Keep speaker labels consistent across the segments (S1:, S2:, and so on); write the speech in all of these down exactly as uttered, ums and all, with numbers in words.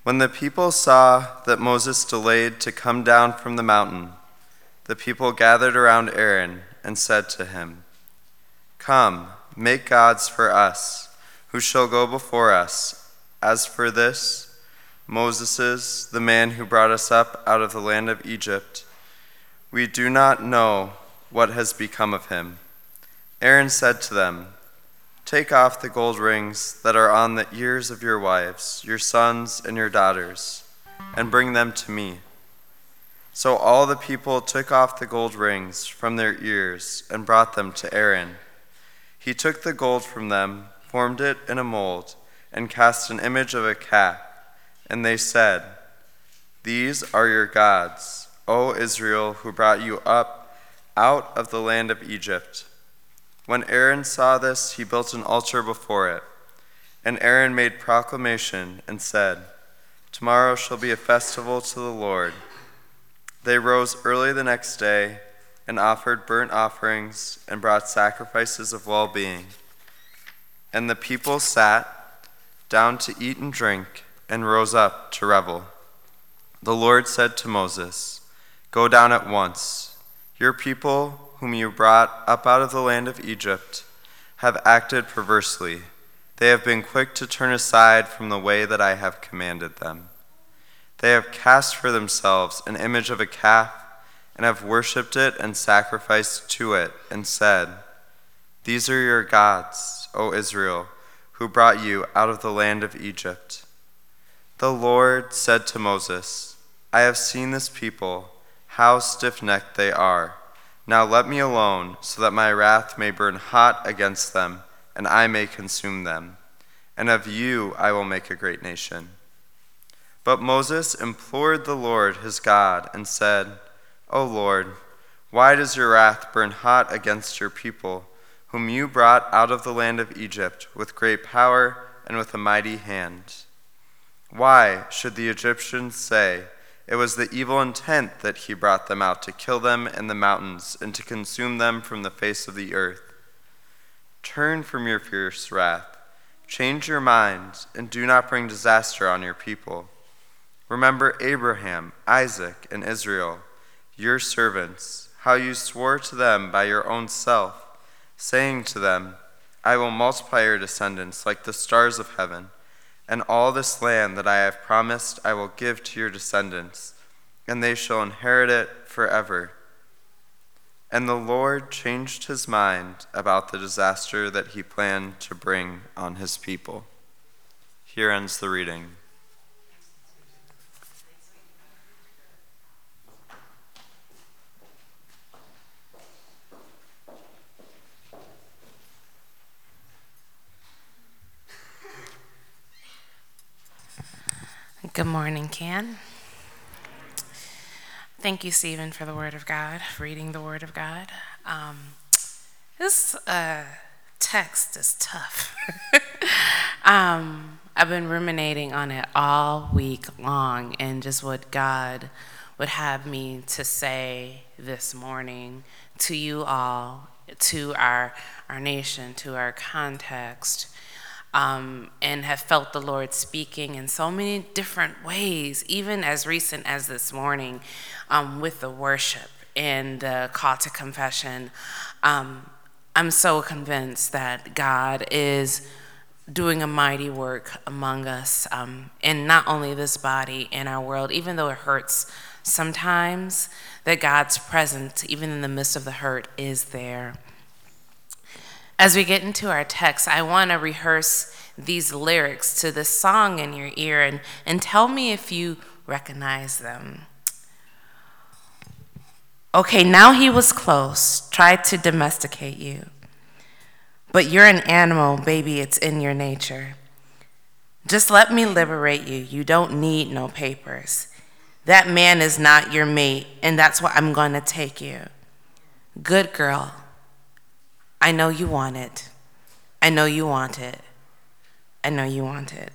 S1: When the people saw that Moses delayed to come down from the mountain, the people gathered around Aaron and said to him, "Come, make gods for us, who shall go before us. As for this, Moses, the man who brought us up out of the land of Egypt, we do not know what has become of him." Aaron said to them, "Take off the gold rings that are on the ears of your wives, your sons, and your daughters, and bring them to me." So all the people took off the gold rings from their ears and brought them to Aaron. He took the gold from them, formed it in a mold, and cast an image of a calf. And they said, "These are your gods, O Israel, who brought you up out of the land of Egypt." When Aaron saw this, he built an altar before it. And Aaron made proclamation and said, "Tomorrow shall be a festival to the Lord." They rose early the next day and offered burnt offerings and brought sacrifices of well-being. And the people sat down to eat and drink and rose up to revel. The Lord said to Moses, "Go down at once. Your people, whom you brought up out of the land of Egypt, have acted perversely. They have been quick to turn aside from the way that I have commanded them. They have cast for themselves an image of a calf and have worshipped it and sacrificed to it and said, 'These are your gods, O Israel, who brought you out of the land of Egypt.' The Lord said to Moses, 'I have seen this people, how stiff-necked they are. Now let me alone, so that my wrath may burn hot against them, and I may consume them. And of you I will make a great nation.' But Moses implored the Lord his God and said, 'O Lord, why does your wrath burn hot against your people, whom you brought out of the land of Egypt with great power and with a mighty hand? Why should the Egyptians say, it was the evil intent that he brought them out to kill them in the mountains and to consume them from the face of the earth? Turn from your fierce wrath, change your mind, and do not bring disaster on your people. Remember Abraham, Isaac, and Israel, your servants, how you swore to them by your own self, saying to them, I will multiply your descendants like the stars of heaven, and all this land that I have promised I will give to your descendants, and they shall inherit it forever. And the Lord changed his mind about the disaster that he planned to bring on his people." Here ends the reading.
S2: Good morning, Can. Thank you, Stephen, for the Word of God, reading the Word of God. Um, this uh, text is tough. um, I've been ruminating on it all week long and just what God would have me to say this morning to you all, to our, our nation, to our context. Um, and have felt the Lord speaking in so many different ways, even as recent as this morning um, with the worship and the call to confession. Um, I'm so convinced that God is doing a mighty work among us um, in not only this body, in our world, even though it hurts sometimes, that God's presence, even in the midst of the hurt, is there. As we get into our text, I want to rehearse these lyrics to this song in your ear and, and tell me if you recognize them. Okay, now he was close, tried to domesticate you. But you're an animal, baby, it's in your nature. Just let me liberate you, you don't need no papers. That man is not your mate, and that's why I'm going to take you. Good girl. I know you want it. I know you want it. I know you want it.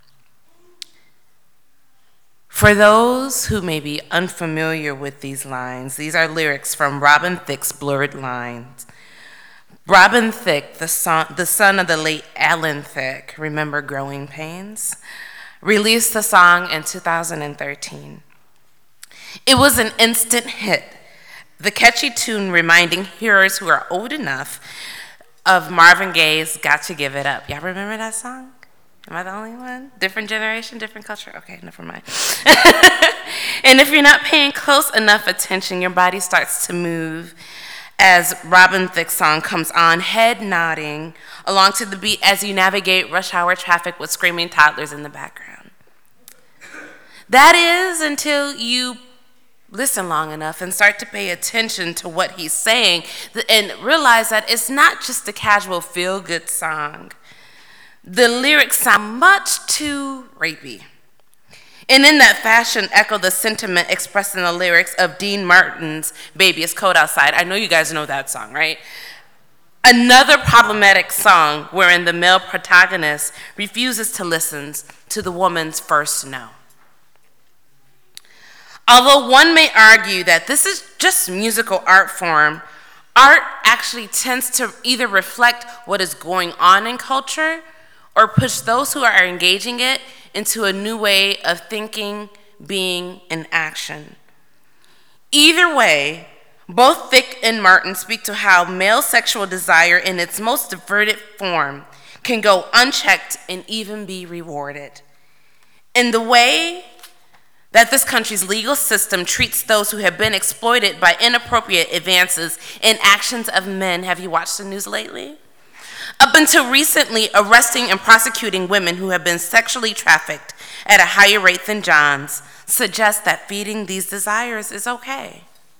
S2: For those who may be unfamiliar with these lines, these are lyrics from Robin Thicke's Blurred Lines. Robin Thicke, the son, the son of the late Alan Thicke, remember Growing Pains? released the song in two thousand thirteen. It was an instant hit, the catchy tune reminding hearers who are old enough of Marvin Gaye's Got to Give It Up. Y'all remember that song? Am I the only one? Different generation, different culture? Okay, never mind. And if you're not paying close enough attention, your body starts to move as Robin Thicke's song comes on, head nodding along to the beat as you navigate rush hour traffic with screaming toddlers in the background. That is until you listen long enough and start to pay attention to what he's saying and realize that it's not just a casual feel-good song. The lyrics sound much too rapey. And in that fashion, echo the sentiment expressed in the lyrics of Dean Martin's Baby It's Cold Outside. I know you guys know that song, right? Another problematic song wherein the male protagonist refuses to listen to the woman's first no. Although one may argue that this is just musical art form, art actually tends to either reflect what is going on in culture or push those who are engaging it into a new way of thinking, being, and action. Either way, both Thicke and Martin speak to how male sexual desire in its most diverted form can go unchecked and even be rewarded. In the way that this country's legal system treats those who have been exploited by inappropriate advances and actions of men. Have you watched the news lately? Up until recently, arresting and prosecuting women who have been sexually trafficked at a higher rate than John's suggests that feeding these desires is okay.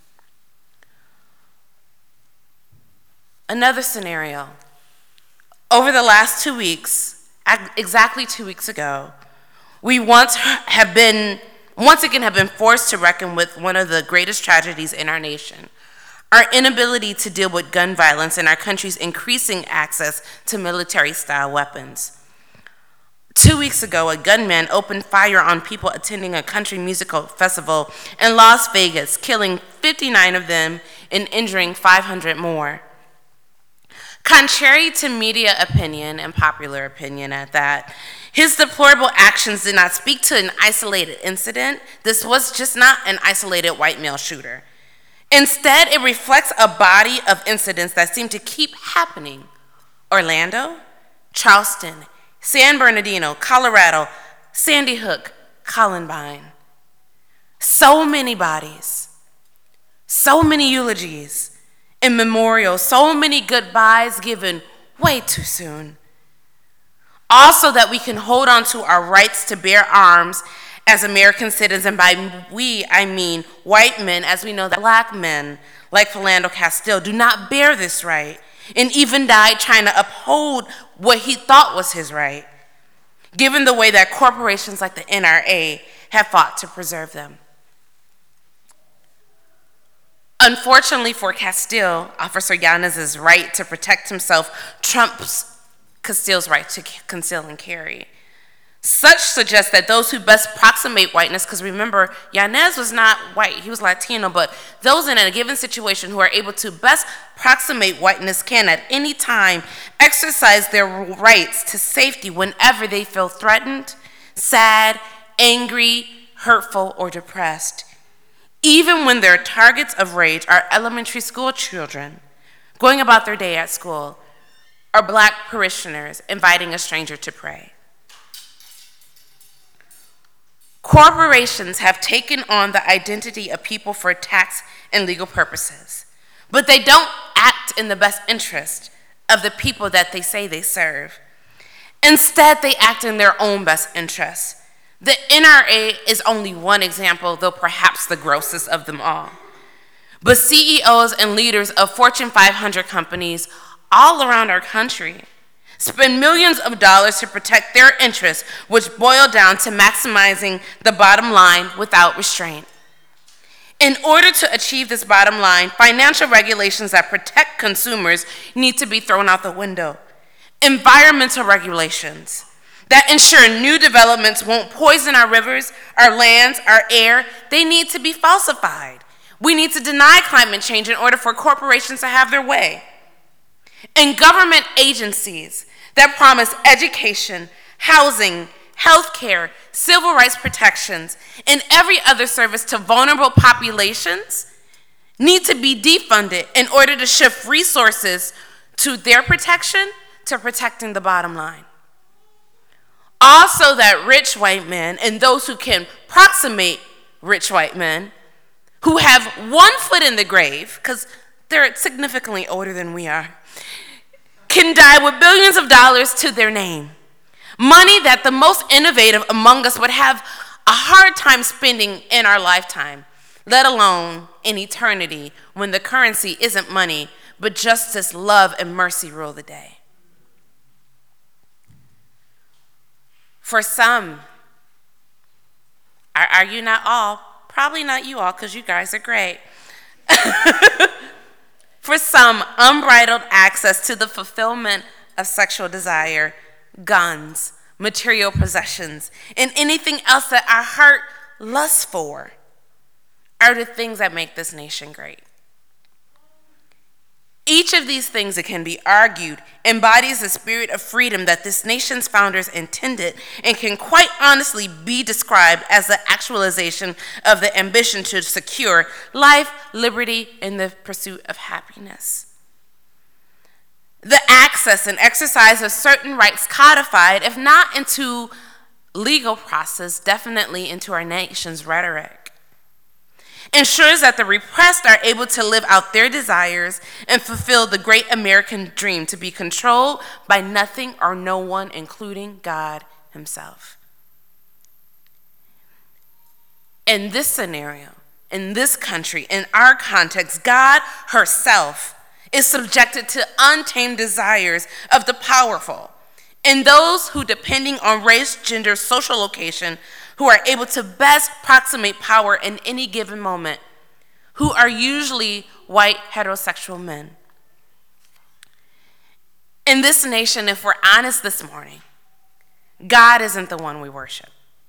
S2: Another scenario. Over the last two weeks, exactly two weeks ago, we once have been, once again have been forced to reckon with one of the greatest tragedies in our nation. Our inability to deal with gun violence and our country's increasing access to military-style weapons. Two weeks ago, a gunman opened fire on people attending a country musical festival in Las Vegas, killing fifty-nine of them and injuring five hundred more. Contrary to media opinion and popular opinion at that, his deplorable actions did not speak to an isolated incident. This was just not an isolated white male shooter. Instead, it reflects a body of incidents that seem to keep happening. Orlando, Charleston, San Bernardino, Colorado, Sandy Hook, Columbine. So many bodies, so many eulogies and memorials, so many goodbyes given way too soon. Also that we can hold on to our rights to bear arms as American citizens, and by we, I mean white men, as we know that black men, like Philando Castile, do not bear this right, and even died trying to uphold what he thought was his right, given the way that corporations like the N R A have fought to preserve them. Unfortunately for Castile, Officer Yanez's right to protect himself trumps Castile's right to conceal and carry. Such suggests that those who best approximate whiteness, because remember, Yanez was not white, he was Latino, but those in a given situation who are able to best approximate whiteness can at any time exercise their rights to safety whenever they feel threatened, sad, angry, hurtful, or depressed. Even when their targets of rage are elementary school children going about their day at school, or black parishioners inviting a stranger to pray. Corporations have taken on the identity of people for tax and legal purposes, but they don't act in the best interest of the people that they say they serve. Instead, they act in their own best interests. The N R A is only one example, though perhaps the grossest of them all. But C E Os and leaders of Fortune five hundred companies all around our country spend millions of dollars to protect their interests, which boil down to maximizing the bottom line without restraint. In order to achieve this bottom line, financial regulations that protect consumers need to be thrown out the window. Environmental regulations that ensure new developments won't poison our rivers, our lands, our air, they need to be falsified. We need to deny climate change in order for corporations to have their way. And government agencies that promise education, housing, health care, civil rights protections, and every other service to vulnerable populations need to be defunded in order to shift resources to their protection to protecting the bottom line. Also, that rich white men and those who can approximate rich white men who have one foot in the grave, because they're significantly older than we are, can die with billions of dollars to their name. Money that the most innovative among us would have a hard time spending in our lifetime, let alone in eternity when the currency isn't money, but justice, love, and mercy rule the day. For some, I argue not all, probably not you all because you guys are great. For some, unbridled access to the fulfillment of sexual desire, guns, material possessions, and anything else that our heart lusts for are the things that make this nation great. Each of these things, it can be argued, embodies the spirit of freedom that this nation's founders intended and can quite honestly be described as the actualization of the ambition to secure life, liberty, and the pursuit of happiness. The access and exercise of certain rights codified, if not into legal process, definitely into our nation's rhetoric, ensures that the repressed are able to live out their desires and fulfill the great American dream to be controlled by nothing or no one, including God himself. In this scenario, in this country, in our context, God herself is subjected to untamed desires of the powerful and those who, depending on race, gender, social location, who are able to best approximate power in any given moment, who are usually white heterosexual men. In this nation, if we're honest this morning, God isn't the one we worship.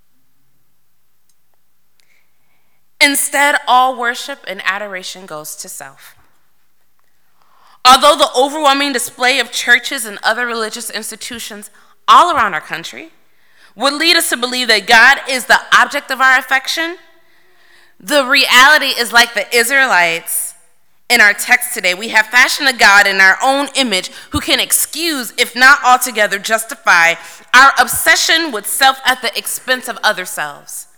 S2: Instead, all worship and adoration goes to self. Although the overwhelming display of churches and other religious institutions all around our country would lead us to believe that God is the object of our affection, the reality is like the Israelites in our text today. We have fashioned a God in our own image who can excuse, if not altogether justify, our obsession with self at the expense of other selves.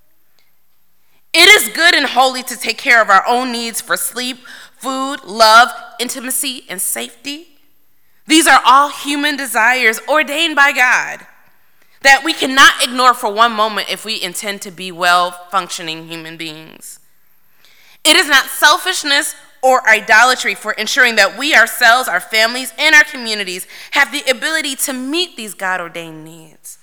S2: It is good and holy to take care of our own needs for sleep, food, love, intimacy, and safety. These are all human desires ordained by God that we cannot ignore for one moment if we intend to be well-functioning human beings. It is not selfishness or idolatry for ensuring that we ourselves, our families, and our communities have the ability to meet these God-ordained needs.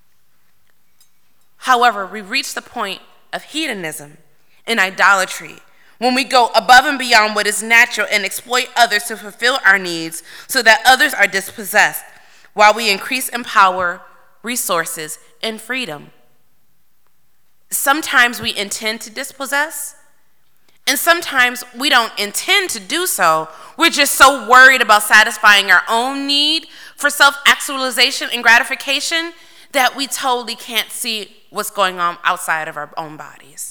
S2: However, we reach the point of hedonism and idolatry when we go above and beyond what is natural and exploit others to fulfill our needs so that others are dispossessed while we increase in power, resources, and freedom. Sometimes we intend to dispossess, and sometimes we don't intend to do so. We're just so worried about satisfying our own need for self-actualization and gratification that we totally can't see what's going on outside of our own bodies.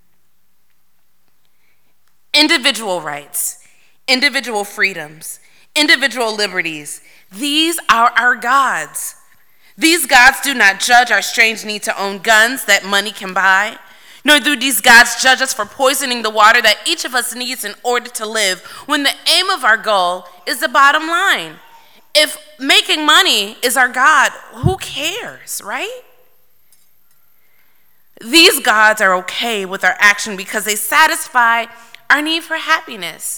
S2: Individual rights, individual freedoms, individual liberties, these are our gods. These gods do not judge our strange need to own guns that money can buy, nor do these gods judge us for poisoning the water that each of us needs in order to live, when the aim of our goal is the bottom line. If making money is our God, who cares, right? These gods are okay with our action because they satisfy our need for happiness.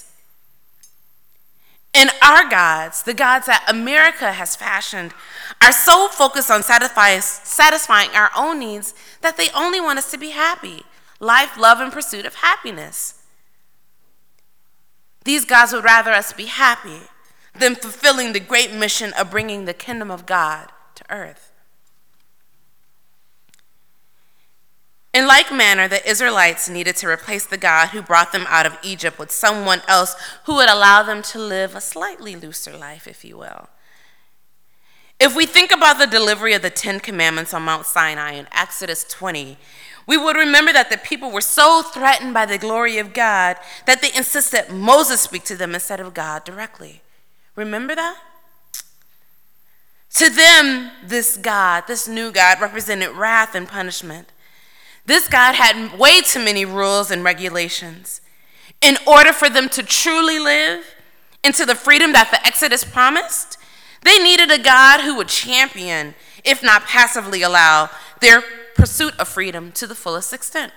S2: And our gods, the gods that America has fashioned, are so focused on satisfy, satisfying our own needs that they only want us to be happy. Life, love, and pursuit of happiness. These gods would rather us be happy than fulfilling the great mission of bringing the kingdom of God to earth. In like manner, the Israelites needed to replace the God who brought them out of Egypt with someone else who would allow them to live a slightly looser life, if you will. If we think about the delivery of the Ten Commandments on Mount Sinai in Exodus twenty, we would remember that the people were so threatened by the glory of God that they insisted Moses speak to them instead of God directly. Remember that? To them, this God, this new God, represented wrath and punishment. This God had way too many rules and regulations. In order for them to truly live into the freedom that the Exodus promised, they needed a God who would champion, if not passively allow, their pursuit of freedom to the fullest extent.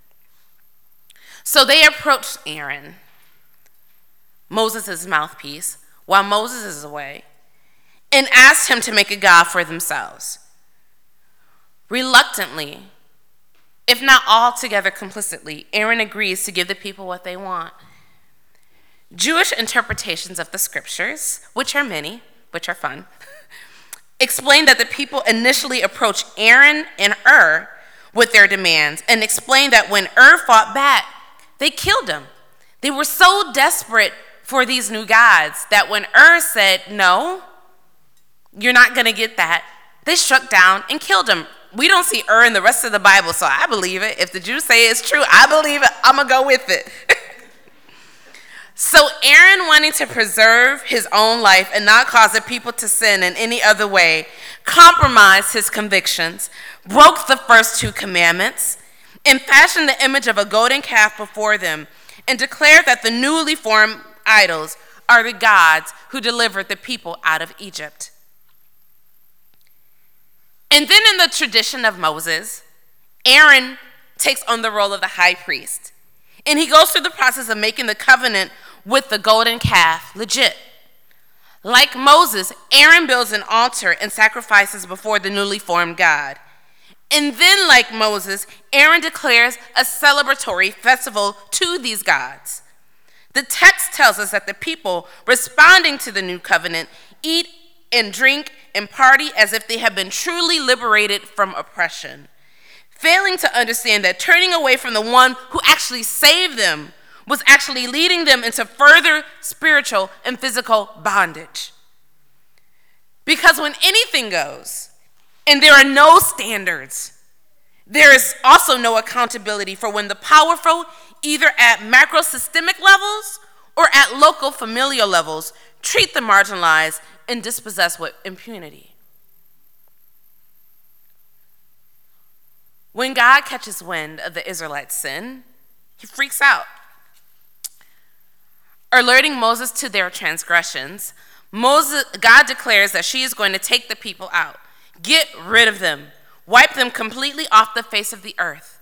S2: So they approached Aaron, Moses' mouthpiece, while Moses is away, and asked him to make a god for themselves. Reluctantly, if not altogether complicitly, Aaron agrees to give the people what they want. Jewish interpretations of the scriptures, which are many, which are fun, explain that the people initially approached Aaron and Ur with their demands and explained that when Ur fought back, they killed him. They were so desperate for these new gods that when Ur said, no, you're not going to get that, they struck down and killed him. We don't see Ur in the rest of the Bible, so I believe it. If the Jews say it's true, I believe it. I'm going to go with it. So Aaron, wanting to preserve his own life and not cause the people to sin in any other way, compromised his convictions, broke the first two commandments, and fashioned the image of a golden calf before them, and declared that the newly formed idols are the gods who delivered the people out of Egypt. And then in the tradition of Moses, Aaron takes on the role of the high priest. And he goes through the process of making the covenant with the golden calf legit. Like Moses, Aaron builds an altar and sacrifices before the newly formed God. And then, like Moses, Aaron declares a celebratory festival to these gods. The text tells us that the people, responding to the new covenant, eat and drink and party as if they have been truly liberated from oppression, failing to understand that turning away from the one who actually saved them was actually leading them into further spiritual and physical bondage. Because when anything goes, and there are no standards, there is also no accountability for when the powerful, either at macrosystemic levels or at local familial levels, treat the marginalized and dispossessed with impunity. When God catches wind of the Israelites' sin, he freaks out. Alerting Moses to their transgressions, Moses, God declares that she is going to take the people out, get rid of them, wipe them completely off the face of the earth.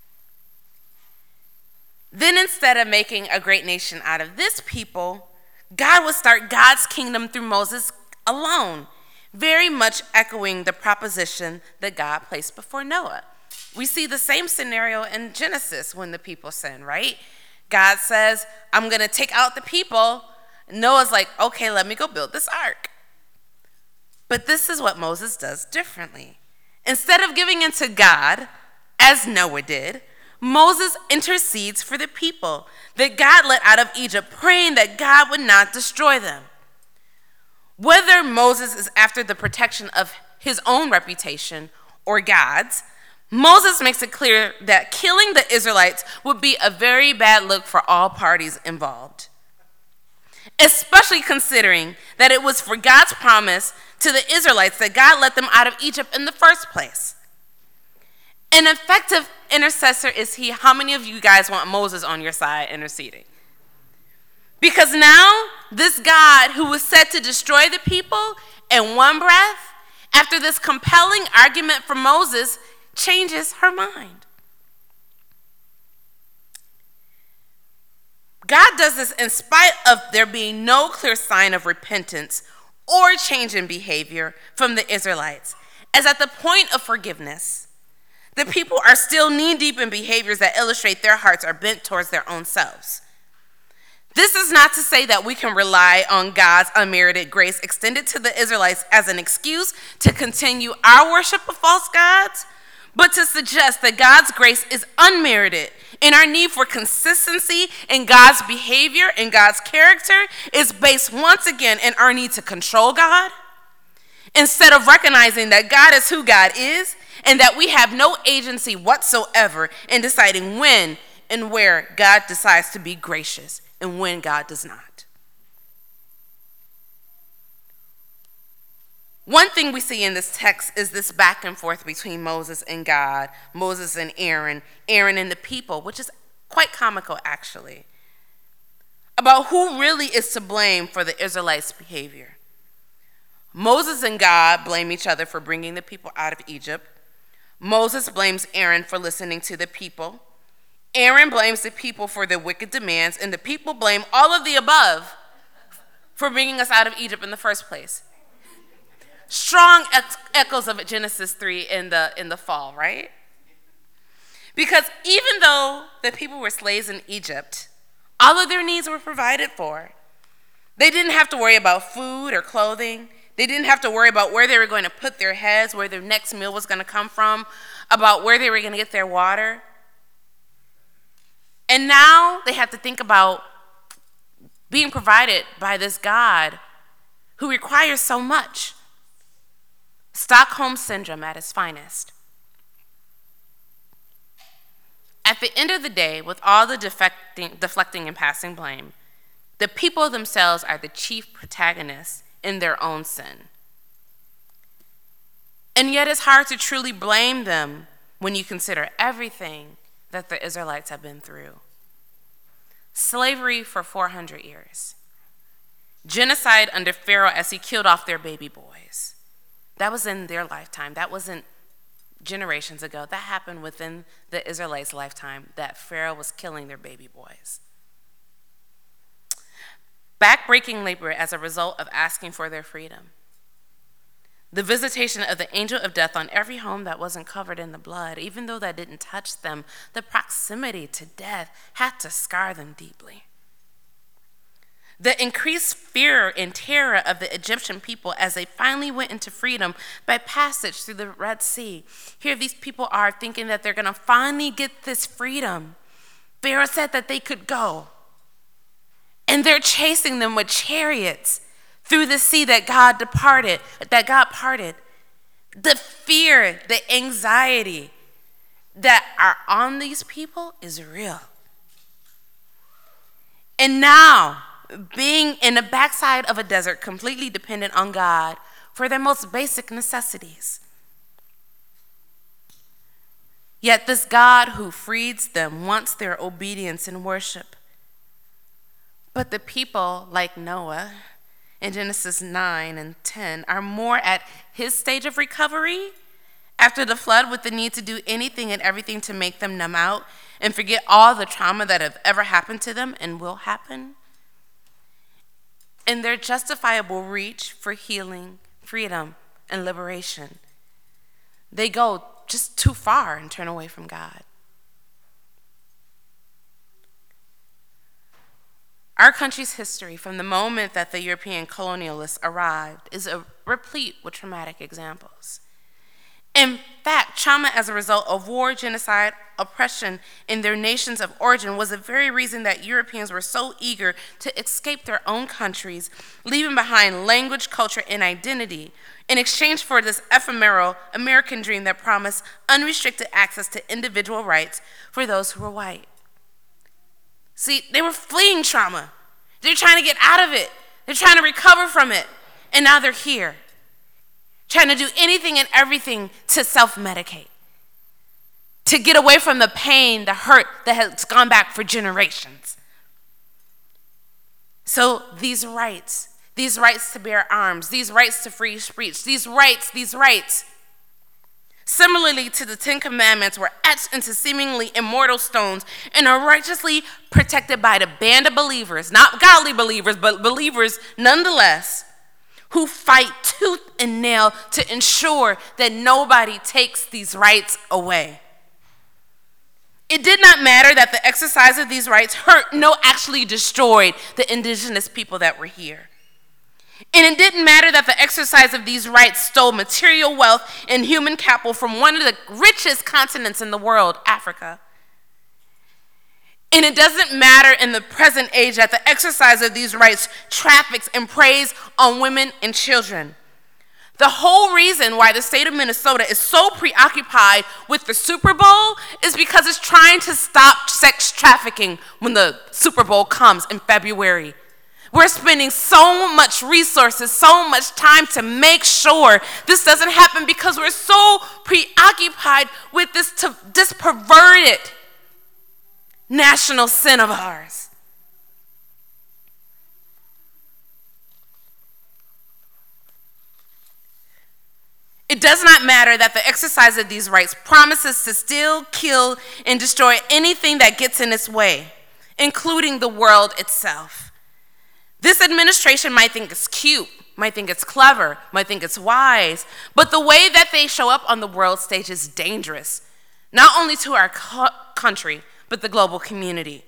S2: Then instead of making a great nation out of this people, God would start God's kingdom through Moses alone, very much echoing the proposition that God placed before Noah. We see the same scenario in Genesis when the people sin, right? God says, I'm going to take out the people. Noah's like, okay, let me go build this ark. But this is what Moses does differently. Instead of giving in to God, as Noah did, Moses intercedes for the people that God let out of Egypt, praying that God would not destroy them. Whether Moses is after the protection of his own reputation or God's, Moses makes it clear that killing the Israelites would be a very bad look for all parties involved, especially considering that it was for God's promise to the Israelites that God let them out of Egypt in the first place. An effective intercessor is he. How many of you guys want Moses on your side interceding? Because now this God who was set to destroy the people in one breath, after this compelling argument from Moses, changes her mind. God does this in spite of there being no clear sign of repentance or change in behavior from the Israelites, as at the point of forgiveness, the people are still knee-deep in behaviors that illustrate their hearts are bent towards their own selves. This is not to say that we can rely on God's unmerited grace extended to the Israelites as an excuse to continue our worship of false gods, but to suggest that God's grace is unmerited and our need for consistency in God's behavior and God's character is based once again in our need to control God instead of recognizing that God is who God is and that we have no agency whatsoever in deciding when and where God decides to be gracious and when God does not. One thing we see in this text is this back and forth between Moses and God, Moses and Aaron, Aaron and the people, which is quite comical actually, about who really is to blame for the Israelites' behavior. Moses and God blame each other for bringing the people out of Egypt. Moses blames Aaron for listening to the people. Aaron blames the people for their wicked demands, and the people blame all of the above for bringing us out of Egypt in the first place. Strong ex- echoes of Genesis three in the, in the fall, right? Because even though the people were slaves in Egypt, all of their needs were provided for. They didn't have to worry about food or clothing. They didn't have to worry about where they were going to put their heads, where their next meal was going to come from, about where they were going to get their water. And now they have to think about being provided by this God who requires so much. Stockholm Syndrome at its finest. At the end of the day, with all the defecting, deflecting and passing blame, the people themselves are the chief protagonists in their own sin. And yet it's hard to truly blame them when you consider everything that the Israelites have been through. Slavery for four hundred years. Genocide under Pharaoh as he killed off their baby boys. That was in their lifetime. That wasn't generations ago. That happened within the Israelites' lifetime, that Pharaoh was killing their baby boys. Backbreaking labor as a result of asking for their freedom. The visitation of the angel of death on every home that wasn't covered in the blood, even though that didn't touch them, the proximity to death had to scar them deeply. The increased fear and terror of the Egyptian people as they finally went into freedom by passage through the Red Sea. Here these people are thinking that they're going to finally get this freedom. Pharaoh said that they could go. And they're chasing them with chariots through the sea that God departed, that God parted. The fear, the anxiety that are on these people is real. And now, being in the backside of a desert, completely dependent on God for their most basic necessities. Yet this God who frees them wants their obedience and worship. But the people, like Noah, in Genesis nine and ten, are more at his stage of recovery after the flood, with the need to do anything and everything to make them numb out and forget all the trauma that have ever happened to them and will happen. In their justifiable reach for healing, freedom, and liberation, they go just too far and turn away from God. Our country's history, from the moment that the European colonialists arrived, is a, replete with traumatic examples. In fact, trauma as a result of war, genocide, oppression in their nations of origin was the very reason that Europeans were so eager to escape their own countries, leaving behind language, culture, and identity in exchange for this ephemeral American dream that promised unrestricted access to individual rights for those who were white. See, they were fleeing trauma. They're trying to get out of it. They're trying to recover from it. And now they're here, trying to do anything and everything to self-medicate, to get away from the pain, the hurt that has gone back for generations. So these rights, these rights to bear arms, these rights to free speech, these rights, these rights, similarly to the Ten Commandments, were etched into seemingly immortal stones and are righteously protected by the band of believers, not godly believers, but believers nonetheless, who fight tooth and nail to ensure that nobody takes these rights away. It did not matter that the exercise of these rights hurt, no, actually destroyed the indigenous people that were here. And it didn't matter that the exercise of these rights stole material wealth and human capital from one of the richest continents in the world, Africa. And it doesn't matter in the present age that the exercise of these rights traffics and preys on women and children. The whole reason why the state of Minnesota is so preoccupied with the Super Bowl is because it's trying to stop sex trafficking when the Super Bowl comes in February. We're spending so much resources, so much time to make sure this doesn't happen because we're so preoccupied with this, to, this perverted national sin of ours. It does not matter that the exercise of these rights promises to steal, kill, and destroy anything that gets in its way, including the world itself. This administration might think it's cute, might think it's clever, might think it's wise, but the way that they show up on the world stage is dangerous, not only to our co- country, but the global community.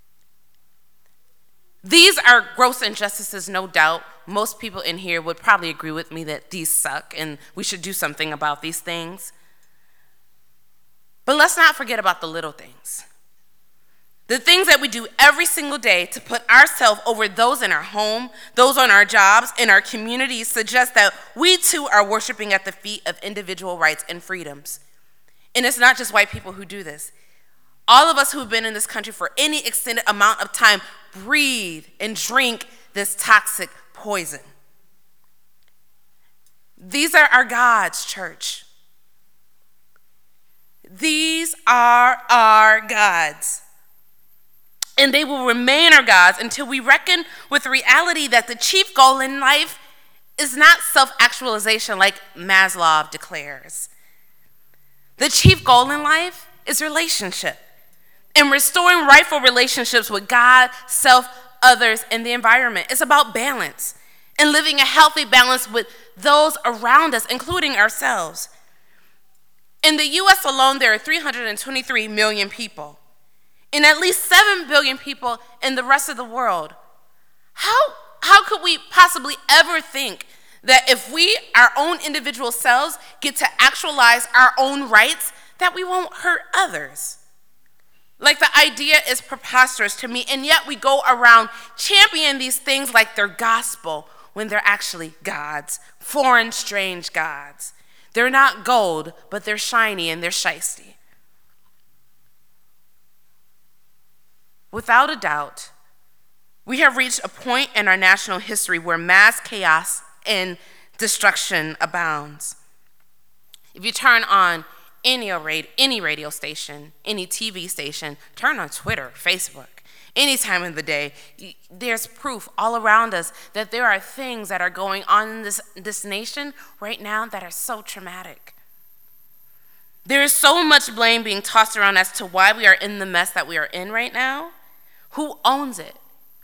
S2: These are gross injustices, no doubt. Most people in here would probably agree with me that these suck and we should do something about these things. But let's not forget about the little things. The things that we do every single day to put ourselves over those in our home, those on our jobs, in our communities suggest that we too are worshiping at the feet of individual rights and freedoms. And it's not just white people who do this. All of us who have been in this country for any extended amount of time breathe and drink this toxic poison. These are our gods, church. These are our gods. And they will remain our gods until we reckon with the reality that the chief goal in life is not self-actualization like Maslow declares. The chief goal in life is relationship and restoring rightful relationships with God, self, others, and the environment. It's about balance and living a healthy balance with those around us, including ourselves. In the U S alone, there are three hundred twenty-three million people, and at least seven billion people in the rest of the world. How, how could we possibly ever think that if we, our own individual selves, get to actualize our own rights, that we won't hurt others? Like, the idea is preposterous to me, and yet we go around championing these things like they're gospel when they're actually gods, foreign, strange gods. They're not gold, but they're shiny and they're shiesty. Without a doubt, we have reached a point in our national history where mass chaos and destruction abounds. If you turn on any radio, any radio station, any T V station, turn on Twitter, Facebook, any time of the day, there's proof all around us that there are things that are going on in this, this nation right now that are so traumatic. There is so much blame being tossed around as to why we are in the mess that we are in right now. Who owns it?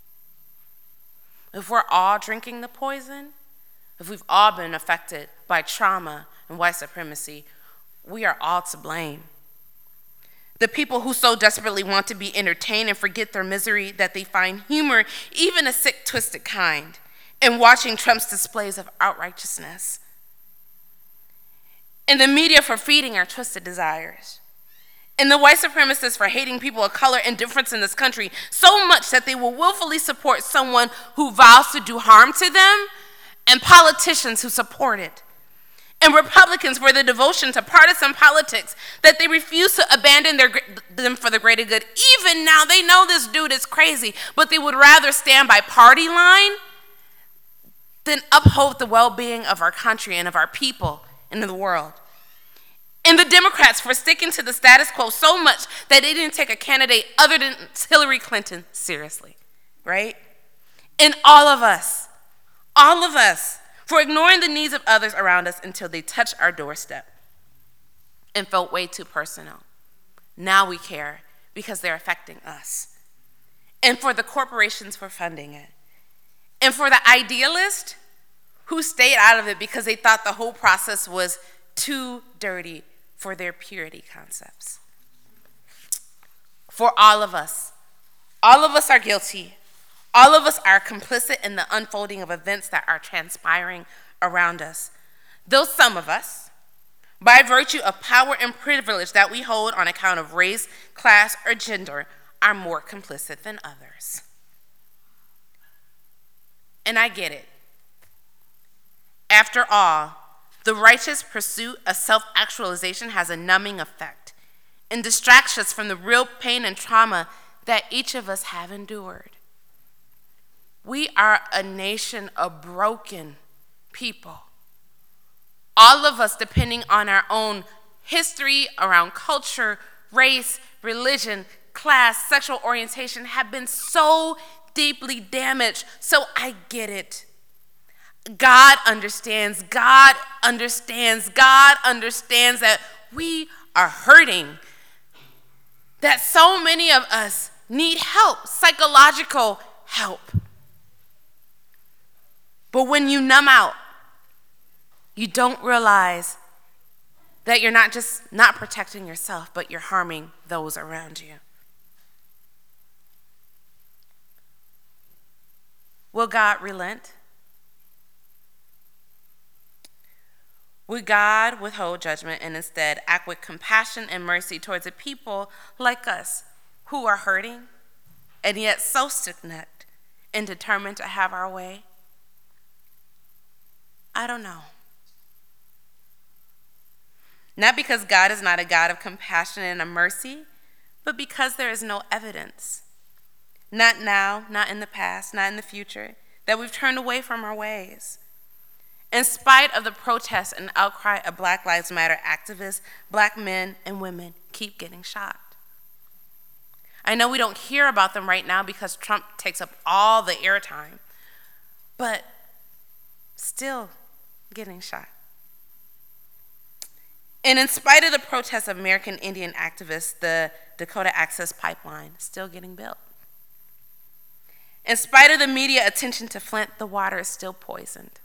S2: If we're all drinking the poison, if we've all been affected by trauma and white supremacy, we are all to blame. The people who so desperately want to be entertained and forget their misery that they find humor, even a sick, twisted kind, in watching Trump's displays of outrighteousness. And the media for feeding our twisted desires. And the white supremacists for hating people of color and difference in this country so much that they will willfully support someone who vows to do harm to them, and politicians who support it. And Republicans for the devotion to partisan politics that they refuse to abandon their, them for the greater good. Even now, they know this dude is crazy, but they would rather stand by party line than uphold the well-being of our country and of our people and of the world. And the Democrats for sticking to the status quo so much that they didn't take a candidate other than Hillary Clinton seriously, right? And all of us, all of us, for ignoring the needs of others around us until they touched our doorstep and felt way too personal. Now we care because they're affecting us. And for the corporations for funding it. And for the idealists who stayed out of it because they thought the whole process was too dirty for their purity concepts. For all of us, all of us are guilty. All of us are complicit in the unfolding of events that are transpiring around us. Though some of us, by virtue of power and privilege that we hold on account of race, class, or gender, are more complicit than others. And I get it. After all, The righteous pursuit of self-actualization has a numbing effect and distracts us from the real pain and trauma that each of us have endured. We are a nation of broken people. All of us, depending on our own history around culture, race, religion, class, sexual orientation, have been so deeply damaged. So I get it. God understands. God understands. God understands that we are hurting. That so many of us need help, psychological help. But when you numb out, you don't realize that you're not just not protecting yourself, but you're harming those around you. Will God relent? Will God withhold judgment and instead act with compassion and mercy towards a people like us who are hurting and yet so stiff-necked and determined to have our way? I don't know. Not because God is not a God of compassion and of mercy, but because there is no evidence, not now, not in the past, not in the future, that we've turned away from our ways. In spite of the protests and outcry of Black Lives Matter activists, Black men and women keep getting shot. I know we don't hear about them right now because Trump takes up all the airtime, but still getting shot. And in spite of the protests of American Indian activists, the Dakota Access Pipeline is still getting built. In spite of the media attention to Flint, the water is still poisoned.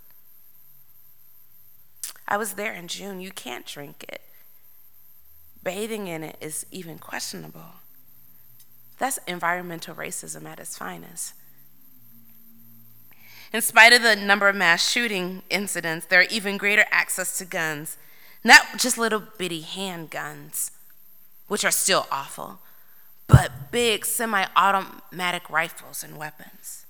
S2: I was there in June. You can't drink it. Bathing in it is even questionable. That's environmental racism at its finest. In spite of the number of mass shooting incidents, there are even greater access to guns. Not just little bitty handguns, which are still awful, but big semi-automatic rifles and weapons.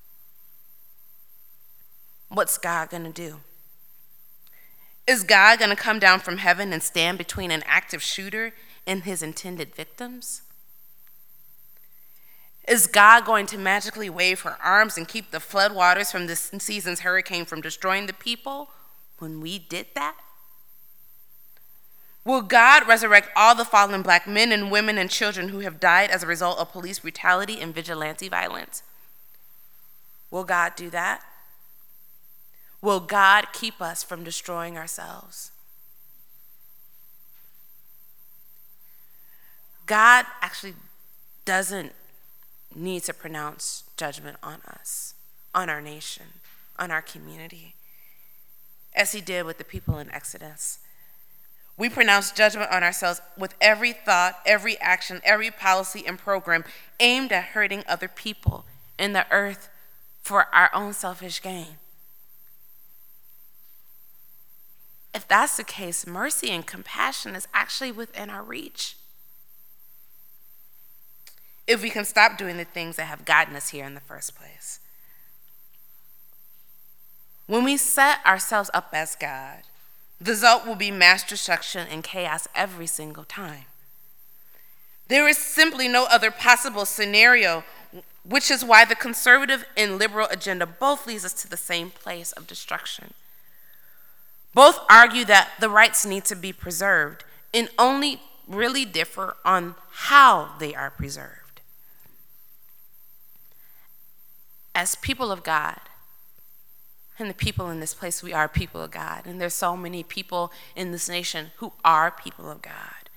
S2: What's God gonna do? Is God gonna come down from heaven and stand between an active shooter and his intended victims? Is God going to magically wave her arms and keep the floodwaters from this season's hurricane from destroying the people when we did that? Will God resurrect all the fallen Black men and women and children who have died as a result of police brutality and vigilante violence? Will God do that? Will God keep us from destroying ourselves? God actually doesn't need to pronounce judgment on us, on our nation, on our community, as he did with the people in Exodus. We pronounce judgment on ourselves with every thought, every action, every policy and program aimed at hurting other people in the earth for our own selfish gain. If that's the case, mercy and compassion is actually within our reach. If we can stop doing the things that have gotten us here in the first place. When we set ourselves up as God, the result will be mass destruction and chaos every single time. There is simply no other possible scenario, which is why the conservative and liberal agenda both leads us to the same place of destruction. Both argue that the rights need to be preserved and only really differ on how they are preserved. As people of God, and the people in this place, we are people of God. And there's so many people in this nation who are people of God.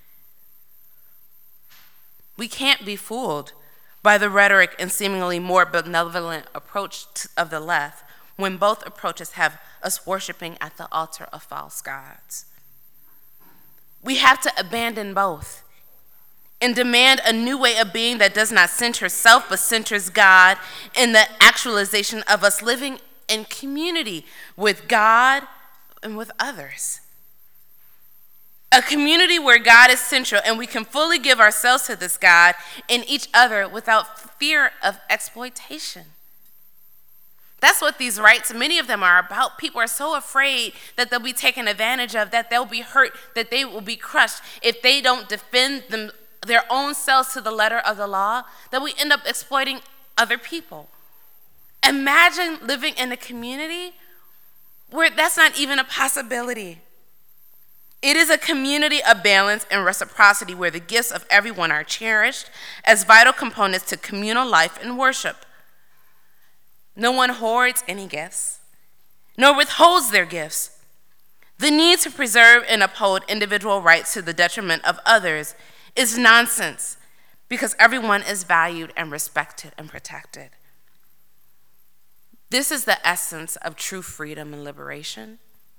S2: We can't be fooled by the rhetoric and seemingly more benevolent approach of the left when both approaches have us worshiping at the altar of false gods. We have to abandon both and demand a new way of being that does not center self but centers God in the actualization of us living in community with God and with others. A community where God is central and we can fully give ourselves to this God and each other without fear of exploitation. That's what these rights, many of them are about. People are so afraid that they'll be taken advantage of, that they'll be hurt, that they will be crushed if they don't defend them, their own selves to the letter of the law, that we end up exploiting other people. Imagine living in a community where that's not even a possibility. It is a community of balance and reciprocity where the gifts of everyone are cherished as vital components to communal life and worship. No one hoards any gifts, nor withholds their gifts. The need to preserve and uphold individual rights to the detriment of others is nonsense, because everyone is valued and respected and protected. This is the essence of true freedom and liberation.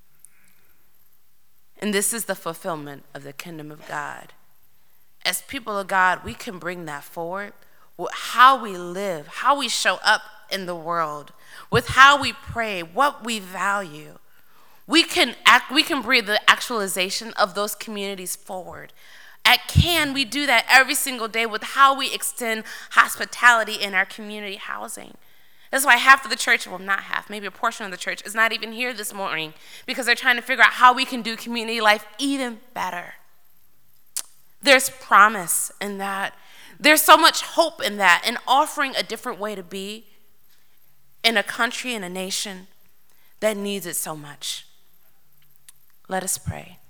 S2: And this is the fulfillment of the kingdom of God. As people of God, we can bring that forward with how we live, how we show up in the world, with how we pray, what we value. We can act, we can bring the actualization of those communities forward. At Can, we do that every single day with how we extend hospitality in our community housing. That's why half of the church, well, not half, maybe a portion of the church is not even here this morning, because they're trying to figure out how we can do community life even better. There's promise in that. There's so much hope in that, and offering a different way to be in a country and a nation that needs it so much. Let us pray.